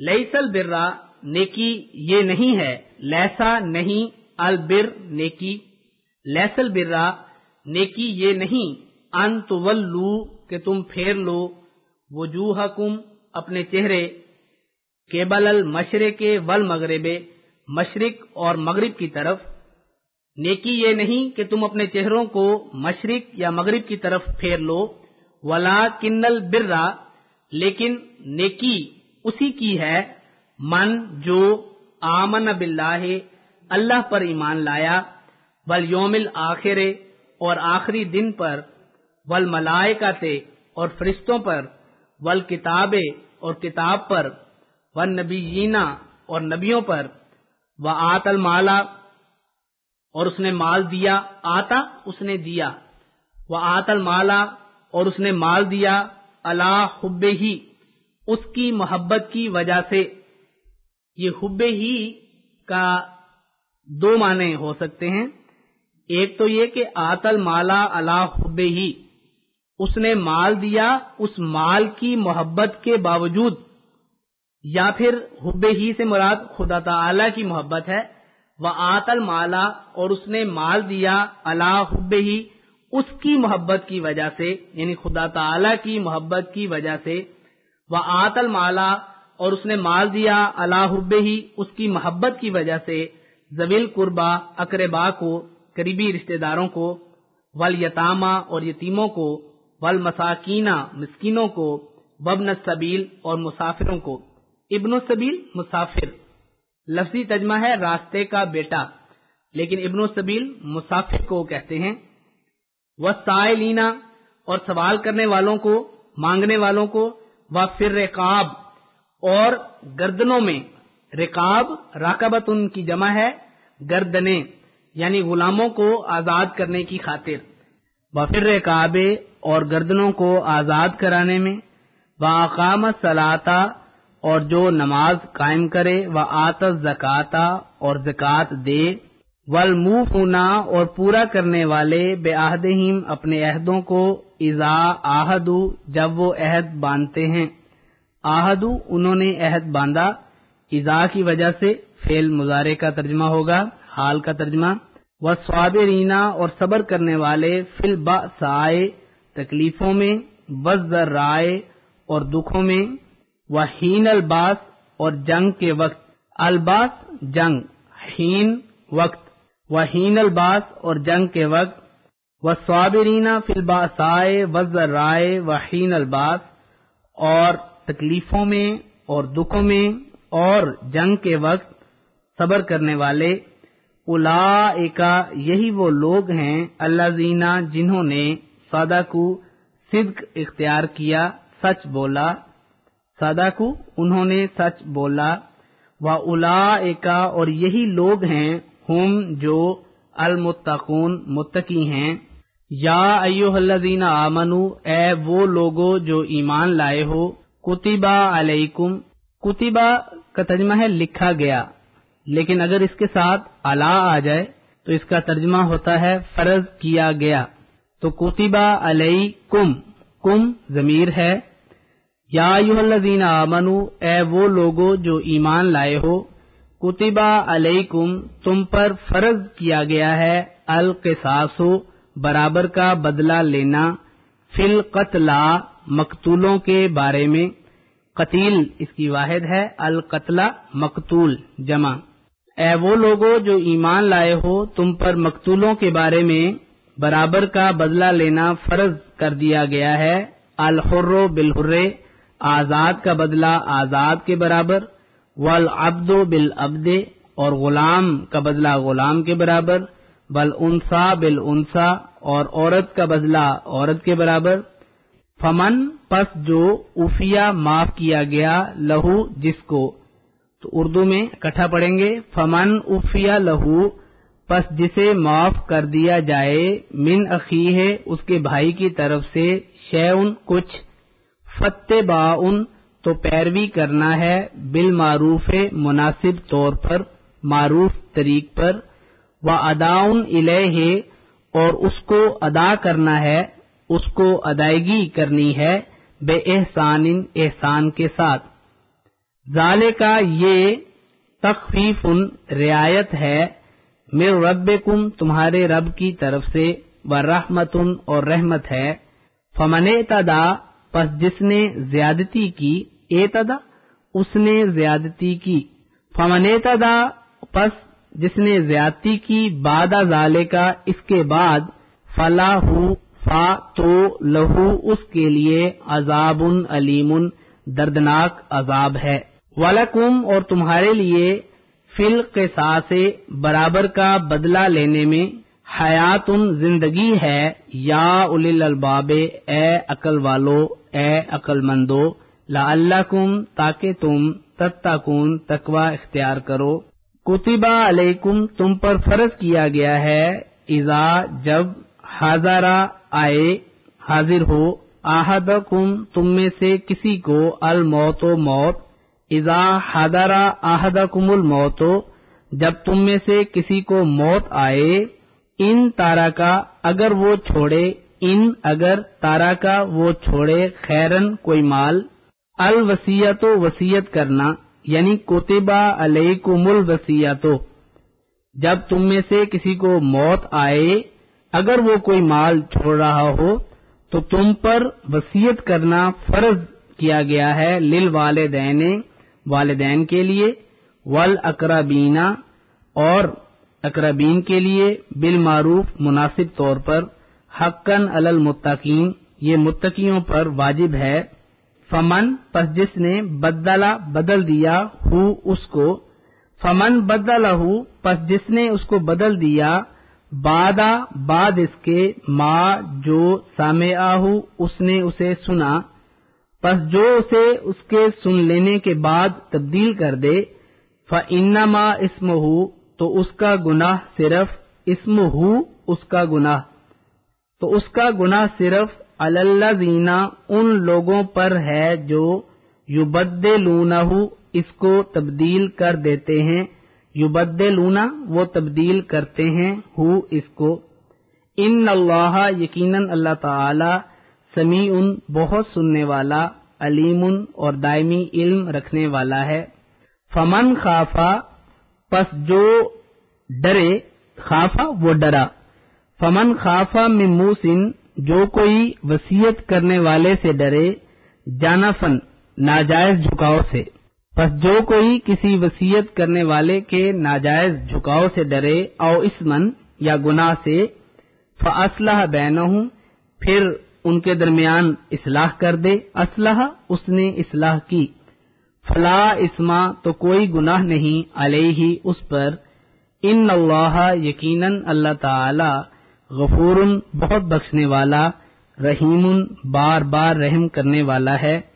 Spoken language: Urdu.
لیسل برا نیکی یہ نہیں ہے، لیسا نہیں، البر نیکی، لیسل برا نیکی یہ نہیں، ان تولو کہ تم پھیر لو، وجوہکم اپنے چہرے، قبل المشرق والمغرب مشرق اور مغرب کی طرف، نیکی یہ نہیں کہ تم اپنے چہروں کو مشرق یا مغرب کی طرف پھیر لو، ولکن البر لیکن نیکی اسی کی ہے، من جو آمن باللہ اللہ پر ایمان لایا، والیوم الآخر اور آخری دن پر، والملائکۃ اور فرشتوں پر، والکتاب اور کتاب پر، والنبیین اور نبیوں پر، وآت المال اور اس نے مال دیا، آتا اس نے دیا، وآت المال اور اس نے مال دیا، علی حبہ اس کی محبت کی وجہ سے۔ یہ حب ہی کا دو معنی ہو سکتے ہیں، ایک تو یہ کہ آت المال علی حبہ ہی، اس نے مال دیا اس مال کی محبت کے باوجود، یا پھر حب ہی سے مراد خدا تعالی کی محبت ہے، وآت المال اور اس نے مال دیا علی حب ہی اس کی محبت کی وجہ سے، یعنی خدا تعالی کی محبت کی وجہ سے، وآت المال اور اس نے مال دیا علی حب ہی اس کی محبت کی وجہ سے، ذوی القربا اقربا کو، قریبی رشتہ داروں کو، والیتاما اور یتیموں کو، والمساکین مسکینوں کو، وابن السبیل اور مسافروں کو۔ ابن السبیل مسافر، لفظی ترجمہ ہے راستے کا بیٹا، لیکن ابن السبیل مسافر کو کہتے ہیں۔ والسائلین اور سوال کرنے والوں کو، مانگنے والوں کو، وفی الرقاب اور گردنوں میں، رقاب راقبۃ کی جمع ہے، گردنیں یعنی غلاموں کو آزاد کرنے کی خاطر، وفی الرقاب اور گردنوں کو آزاد کرانے میں، واقام الصلاۃ اور جو نماز قائم کرے، وآت الزکاۃ اور زکوٰۃ دے، والموفون اور پورا کرنے والے، بعہدہم اپنے عہدوں کو، اذا عاہدوا جب وہ عہد باندھتے ہیں، عاہدوا انہوں نے عہد باندھا، اذا کی وجہ سے فعل مضارع کا ترجمہ ہوگا، حال کا ترجمہ، والصابرین اور صبر کرنے والے، فی البأساء تکلیفوں میں، والضراء اور دکھوں میں، وحین الباس اور جنگ کے وقت، الباس جنگ، حین وقت، وحین الباس اور جنگ کے وقت، والصابرین فی البأساء والضراء وحین الباس اور تکلیفوں میں اور دکھوں میں اور جنگ کے وقت صبر کرنے والے، اولئک یہی وہ لوگ ہیں، الذین جنہوں نے، صدقوا صدق اختیار کیا، سچ بولا، صدقوا انہوں نے سچ بولا، واولئک اور یہی لوگ ہیں، ہم جو المتقون متقی ہیں۔ یا ایھا الذین آمنوا اے وہ لوگو جو ایمان لائے ہو، کتبہ علیکم، کتبہ کا ترجمہ ہے لکھا گیا، لیکن اگر اس کے ساتھ علی آ جائے تو اس کا ترجمہ ہوتا ہے فرض کیا گیا، تو کتبہ علیکم، کم ضمیر ہے، یا ایھا الذین آمنوا اے وہ لوگو جو ایمان لائے ہو، کتبہ علیکم تم پر فرض کیا گیا ہے، القصاص برابر کا بدلہ لینا، فی القتلی مقتولوں کے بارے میں، قتیل اس کی واحد ہے، القتلہ مقتول جمع، اے وہ لوگو جو ایمان لائے ہو تم پر مقتولوں کے بارے میں برابر کا بدلہ لینا فرض کر دیا گیا ہے، الحر بالحر آزاد کا بدلہ آزاد کے برابر، والعبد بالعبد اور غلام کا بدلہ غلام کے برابر، والانثی بالانثی اور عورت کا بدلہ عورت کے برابر، فمن پس جو عفیا معاف کیا گیا، لہو جس کو، تو اردو میں اکٹھا پڑھیں گے، فمن عفیا لہو پس جسے معاف کر دیا جائے، من اخیہ اس کے بھائی کی طرف سے، شیئن کچھ، فاتباع تو پیروی کرنا ہے، بالمعروف مناسب طور پر، معروف طریق پر، واداء الیہ اور اس کو ادا کرنا ہے، اس کو ادائیگی کرنی ہے، بے احسان احسان کے ساتھ، ذالکا یہ تخفیف رعایت ہے من ربکم تمہارے رب کی طرف سے ورحمت اور رحمت ہے فمن اعتدی پس جس نے زیادتی کی اعتدی اس نے زیادتی کی فمن اعتدی پس جس نے زیادتی کی بعد ذالکا اس کے بعد فلاحو فا تو لہو اس کے لیے عذاب علیم دردناک عذاب ہے وَلَكُمْ اور تمہارے لیے فی القصاص برابر کا بدلہ لینے میں حیات زندگی ہے یا اولی الالباب اے عقل والو اے عقل مندو لعلکم تاکہ تم تتقون تقوی اختیار کرو کتبہ علیکم تم پر فرض کیا گیا ہے اذا جب حاضرہ آئے حاضر ہو احدکم تم میں سے کسی کو الموت و موت اذا حضر احدکم الموت جب تم میں سے کسی کو موت آئے ان تارا کا اگر وہ چھوڑے ان اگر تارا کا وہ چھوڑے خیرن کوئی مال الوصیت وصیت کرنا یعنی کتبہ علیکم الوصیت جب تم میں سے کسی کو موت آئے اگر وہ کوئی مال چھوڑ رہا ہو تو تم پر وصیت کرنا فرض کیا گیا ہے للوالدین والدین کے لیے والاقربین اور اقربین کے لیے بالمعروف مناسب طور پر حقاً علی المتقین یہ متقیوں پر واجب ہے فمن پس جس نے بدل دیا ہو اس کو فمن بدلہ پس جس نے اس کو بدل دیا بعد اس کے ما جو سامعہ اس نے اسے سنا پس جو اسے اس کے سن لینے کے بعد تبدیل کر دے فإنما اسمہ تو اس کا گناہ صرف اسمہ اس کا گناہ تو اس کا گناہ صرف علی الذین ان لوگوں پر ہے جو یبدلونہ اس کو تبدیل کر دیتے ہیں یبدلونا وہ تبدیل کرتے ہیں ہو اس کو ان اللہ یقیناً اللہ تعالی سمیع بہت سننے والا علیم اور دائمی علم رکھنے والا ہے فمن خافا پس جو ڈرے خافا وہ ڈرا فمن خافا من موسن جو کوئی وصیت کرنے والے سے ڈرے جانفن ناجائز جھکاؤ سے پس جو کوئی کسی وصیت کرنے والے کے ناجائز جھکاؤ سے ڈرے او اسمن یا گناہ سے فاصلح بینہم پھر ان کے درمیان اصلاح کر دے اصلح اس نے اصلاح کی فلا اسما تو کوئی گناہ نہیں علیہ اس پر ان اللہ یقیناً اللہ تعالی غفور بہت بخشنے والا رحیم بار بار رحم کرنے والا ہے